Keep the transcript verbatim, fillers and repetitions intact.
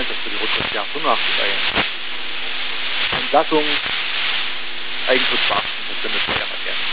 für die Rotwurstjagd fünfundachtzig Eier. Entlassung, Eigenschutzbeamten, das findet man ja mal gerne.